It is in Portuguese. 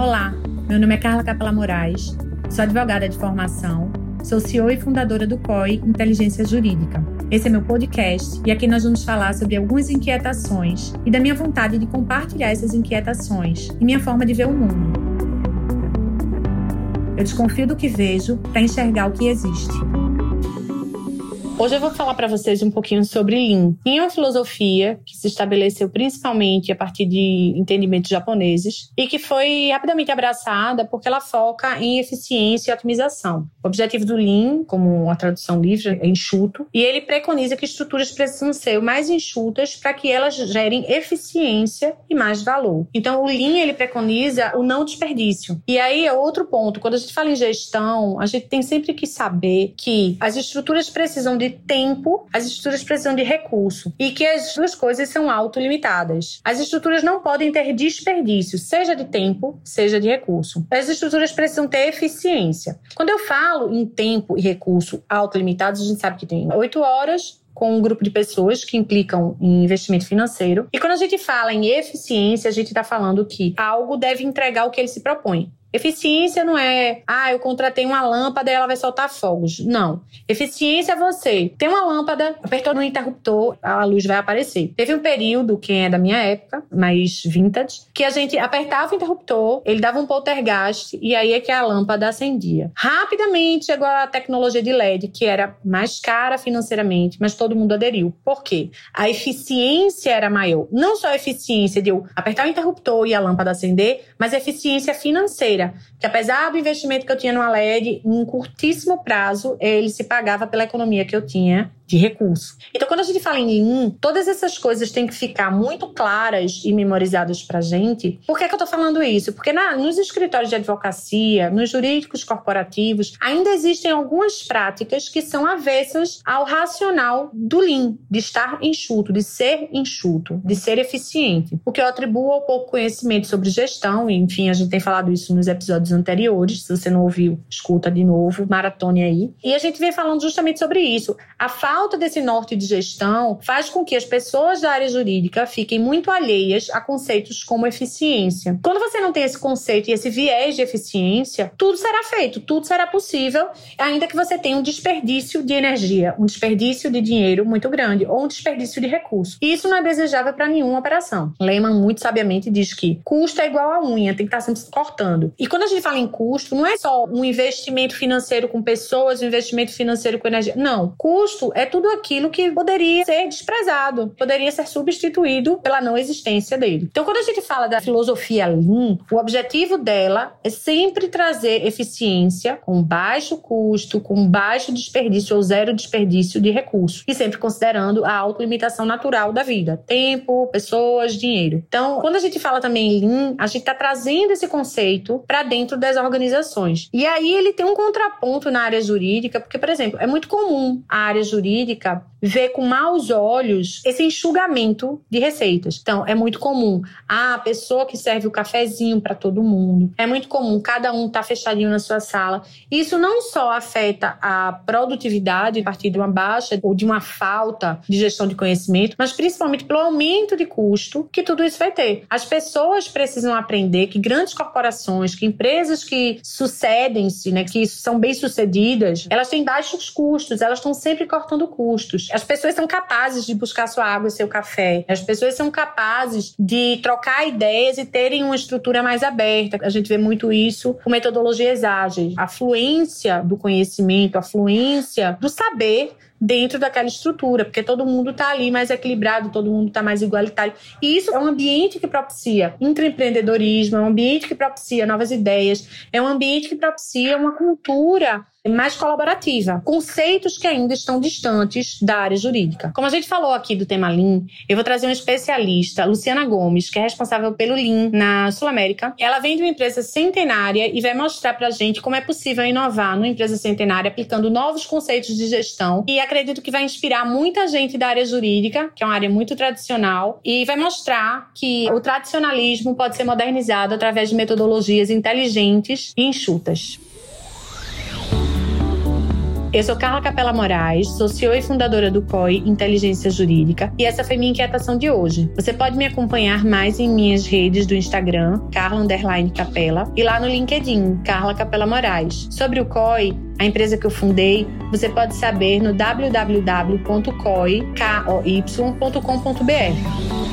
Olá, meu nome é Carla Capela Moraes, sou advogada de formação, sou CEO e fundadora do COI Inteligência Jurídica. Esse é meu podcast e aqui nós vamos falar sobre algumas inquietações e da minha vontade de compartilhar essas inquietações e minha forma de ver o mundo. Eu desconfio do que vejo para enxergar o que existe. Hoje eu vou falar para vocês um pouquinho sobre Lean. Lean é uma filosofia que se estabeleceu principalmente a partir de entendimentos japoneses e que foi rapidamente abraçada porque ela foca em eficiência e otimização. O objetivo do Lean, como a tradução livre, é enxuto, e ele preconiza que estruturas precisam ser o mais enxutas para que elas gerem eficiência e mais valor. Então, o Lean, ele preconiza o não desperdício. E aí é outro ponto. Quando a gente fala em gestão, a gente tem sempre que saber que as estruturas precisam de tempo, as estruturas precisam de recurso e que as duas coisas são autolimitadas. As estruturas não podem ter desperdício, seja de tempo, seja de recurso. As estruturas precisam ter eficiência. Quando eu falo em tempo e recurso autolimitados, a gente sabe que tem 8 horas com um grupo de pessoas que implicam em investimento financeiro. E quando a gente fala em eficiência, a gente está falando que algo deve entregar o que ele se propõe. Eficiência não é, eu contratei uma lâmpada e ela vai soltar fogos. Não. Eficiência é você tem uma lâmpada, apertou no interruptor, a luz vai aparecer. Teve um período, quem é da minha época, mais vintage, que a gente apertava o interruptor, ele dava um poltergeist e aí é que a lâmpada acendia. Rapidamente chegou a tecnologia de LED, que era mais cara financeiramente, mas todo mundo aderiu. Por quê? A eficiência era maior. Não só a eficiência de eu apertar o interruptor e a lâmpada acender, mas a eficiência financeira. Que apesar do investimento que eu tinha no LED, em um curtíssimo prazo, ele se pagava pela economia que eu tinha de recurso. Então, quando a gente fala em Lean, todas essas coisas têm que ficar muito claras e memorizadas pra gente. Por que eu tô falando isso? Porque nos escritórios de advocacia, nos jurídicos corporativos, ainda existem algumas práticas que são avessas ao racional do Lean, de estar enxuto, de ser eficiente. O que eu atribuo ao pouco conhecimento sobre gestão, e, enfim, a gente tem falado isso nos episódios anteriores. Se você não ouviu, escuta de novo, maratone aí. E a gente vem falando justamente sobre isso. A falta desse norte de gestão faz com que as pessoas da área jurídica fiquem muito alheias a conceitos como eficiência. Quando você não tem esse conceito e esse viés de eficiência, tudo será feito, tudo será possível, ainda que você tenha um desperdício de energia, um desperdício de dinheiro muito grande ou um desperdício de recurso. E isso não é desejável para nenhuma operação. Lehman muito sabiamente diz que custo é igual a unha, tem que estar sempre se cortando. E quando a gente fala em custo, não é só um investimento financeiro com pessoas, um investimento financeiro com energia. Não, custo é tudo aquilo que poderia ser desprezado, poderia ser substituído pela não existência dele. Então, quando a gente fala da filosofia Lean, o objetivo dela é sempre trazer eficiência com baixo custo, com baixo desperdício ou zero desperdício de recursos, e sempre considerando a autolimitação natural da vida, tempo, pessoas, dinheiro. Então, quando a gente fala também em Lean, a gente está trazendo esse conceito para dentro das organizações. E aí ele tem um contraponto na área jurídica, porque, por exemplo, é muito comum a área jurídica ver com maus olhos esse enxugamento de receitas. Então, é muito comum a pessoa que serve o cafezinho para todo mundo. É muito comum cada um tá fechadinho na sua sala. Isso não só afeta a produtividade a partir de uma baixa ou de uma falta de gestão de conhecimento, mas principalmente pelo aumento de custo que tudo isso vai ter. As pessoas precisam aprender que grandes corporações, que empresas que sucedem-se, né, que são bem-sucedidas, elas têm baixos custos, elas estão sempre cortando custos. As pessoas são capazes de buscar sua água e seu café. As pessoas são capazes de trocar ideias e terem uma estrutura mais aberta. A gente vê muito isso com metodologias ágeis. A fluência do conhecimento, a fluência do saber dentro daquela estrutura, porque todo mundo está ali mais equilibrado, todo mundo está mais igualitário. E isso é um ambiente que propicia intraempreendedorismo, é um ambiente que propicia novas ideias, é um ambiente que propicia uma cultura mais colaborativa. Conceitos que ainda estão distantes da área jurídica. Como a gente falou aqui do tema Lean, eu vou trazer uma especialista, Luciana Gomes, que é responsável pelo Lean na Sul-América. Ela vem de uma empresa centenária e vai mostrar pra gente como é possível inovar numa empresa centenária aplicando novos conceitos de gestão, e acredito que vai inspirar muita gente da área jurídica, que é uma área muito tradicional, e vai mostrar que o tradicionalismo pode ser modernizado através de metodologias inteligentes e enxutas. Eu sou Carla Capela Moraes, sou CEO e fundadora do COI Inteligência Jurídica, e essa foi minha inquietação de hoje. Você pode me acompanhar mais em minhas redes do Instagram, Carla_Capela, e lá no LinkedIn, Carla Capela Moraes. Sobre o COI, a empresa que eu fundei, você pode saber no www.coi.com.br.